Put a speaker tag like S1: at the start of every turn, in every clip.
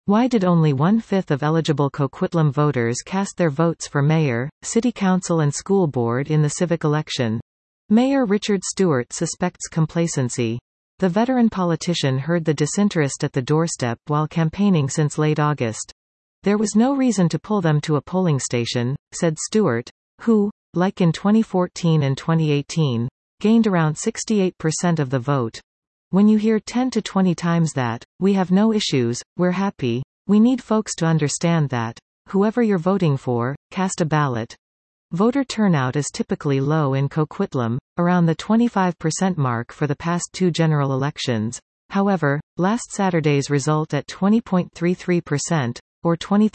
S1: Why did only 1/5 of eligible Coquitlam voters cast their votes for mayor, city council and school board in the civic election? Mayor Richard Stewart suspects complacency. The veteran politician heard the disinterest at the doorstep while campaigning since late August. There was no reason to pull them to a polling station, said Stewart, who, like in 2014 and 2018, gained around 68% of the vote. When you hear 10 to 20 times that, "We have no issues, we're happy," we need folks to understand that, whoever you're voting for, cast a ballot. Voter turnout is typically low in Coquitlam, around the 25% mark for the past two general elections. However, last Saturday's result at 20.33%, or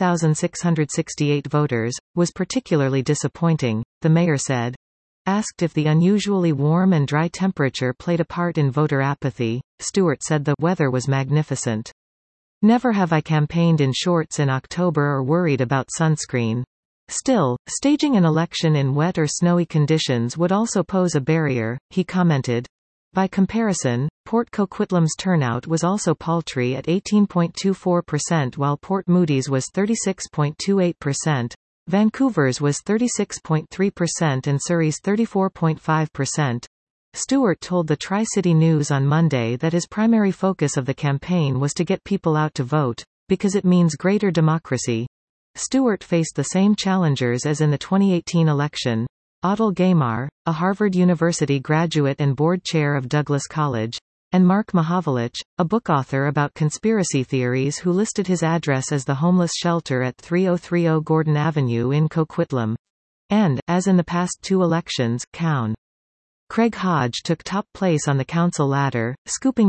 S1: 20,668 voters, was particularly disappointing, the mayor said. Asked if the unusually warm and dry temperature played a part in voter apathy, Stewart said the weather was magnificent. "Never have I campaigned in shorts in October or worried about sunscreen. Still, staging an election in wet or snowy conditions would also pose a barrier," he commented. By comparison, Port Coquitlam's turnout was also paltry at 18.24% while Port Moody's was 36.28%, Vancouver's was 36.3% and Surrey's 34.5%. Stewart told the Tri-City News on Monday that his primary focus of the campaign was to get people out to vote, because it means greater democracy. Stewart faced the same challengers as in the 2018 election. Adel Gaymar, a Harvard University graduate and board chair of Douglas College, and Mark Mahavelich, a book author about conspiracy theories who listed his address as the homeless shelter at 3030 Gordon Avenue in Coquitlam. And, as in the past two elections, Cown. Craig Hodge took top place on the council ladder, scooping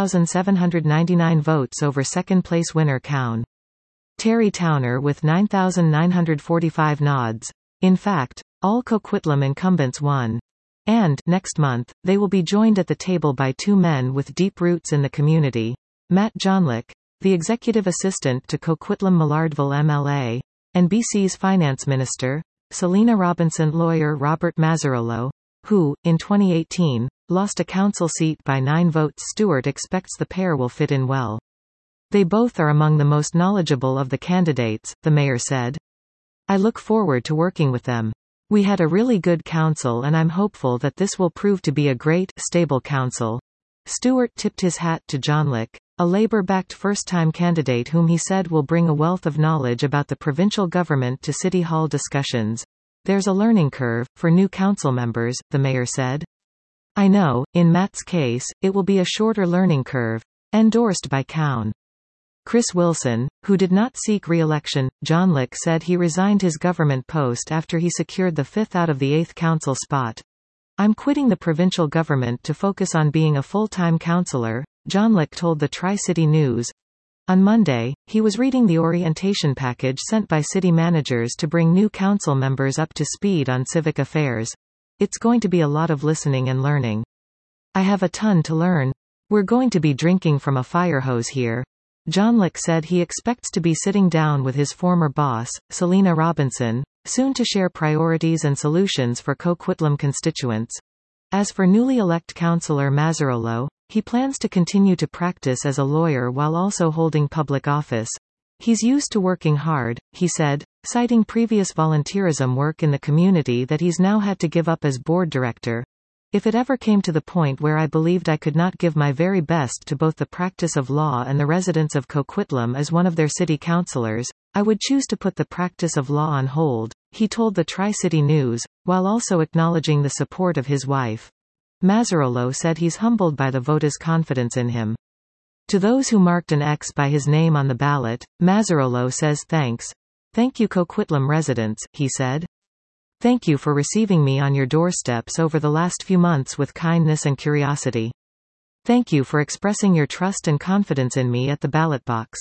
S1: 10,799 votes over second-place winner Cown. Terry Towner with 9,945 nods. In fact, all Coquitlam incumbents won. And, next month, they will be joined at the table by two men with deep roots in the community. Matt Johnlick, the executive assistant to Coquitlam Millardville MLA, and BC's finance minister, Selina Robinson lawyer Robert Mazzarolo, who, in 2018, lost a council seat by 9 votes. Stewart expects the pair will fit in well. "They both are among the most knowledgeable of the candidates," the mayor said. "I look forward to working with them. We had a really good council and I'm hopeful that this will prove to be a great, stable council." Stewart tipped his hat to Johnlick, a Labour-backed first-time candidate whom he said will bring a wealth of knowledge about the provincial government to City Hall discussions. "There's a learning curve for new council members," the mayor said. "I know, in Matt's case, it will be a shorter learning curve." Endorsed by Cown. Chris Wilson, who did not seek re-election, Johnlick said he resigned his government post after he secured the 5th out of the 8th council spot. "I'm quitting the provincial government to focus on being a full-time councillor," Johnlick told the Tri-City News. On Monday, he was reading the orientation package sent by city managers to bring new council members up to speed on civic affairs. "It's going to be a lot of listening and learning. I have a ton to learn. We're going to be drinking from a fire hose here." Johnlick said he expects to be sitting down with his former boss, Selina Robinson, soon to share priorities and solutions for Coquitlam constituents. As for newly elected councillor Mazzarolo, he plans to continue to practice as a lawyer while also holding public office. "He's used to working hard," he said, citing previous volunteerism work in the community that he's now had to give up as board director. "If it ever came to the point where I believed I could not give my very best to both the practice of law and the residents of Coquitlam as one of their city councillors, I would choose to put the practice of law on hold," he told the Tri-City News, while also acknowledging the support of his wife. Mazzarolo said he's humbled by the voters' confidence in him. To those who marked an X by his name on the ballot, Mazzarolo says thanks. "Thank you Coquitlam residents," he said. "Thank you for receiving me on your doorsteps over the last few months with kindness and curiosity. Thank you for expressing your trust and confidence in me at the ballot box.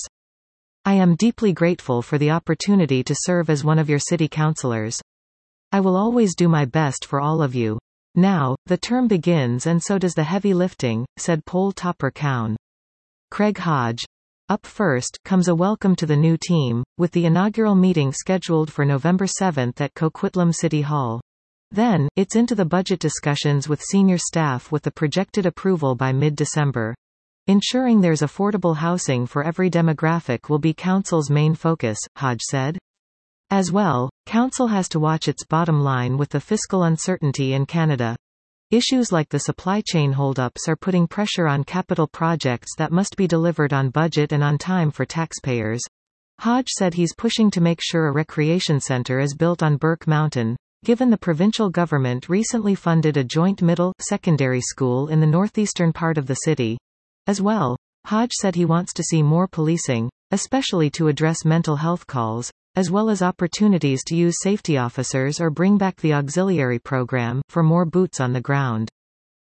S1: I am deeply grateful for the opportunity to serve as one of your city councillors. I will always do my best for all of you. Now, the term begins and so does the heavy lifting," said poll topper Cown. Craig Hodge. Up first comes a welcome to the new team, with the inaugural meeting scheduled for November 7 at Coquitlam City Hall. Then, it's into the budget discussions with senior staff with the projected approval by mid-December. Ensuring there's affordable housing for every demographic will be Council's main focus, Hodge said. As well, Council has to watch its bottom line with the fiscal uncertainty in Canada. Issues like the supply chain holdups are putting pressure on capital projects that must be delivered on budget and on time for taxpayers. Hodge said he's pushing to make sure a recreation centre is built on Burke Mountain, given the provincial government recently funded a joint middle-secondary school in the northeastern part of the city. As well, Hodge said he wants to see more policing, especially to address mental health calls, as well as opportunities to use safety officers or bring back the auxiliary program, for more boots on the ground.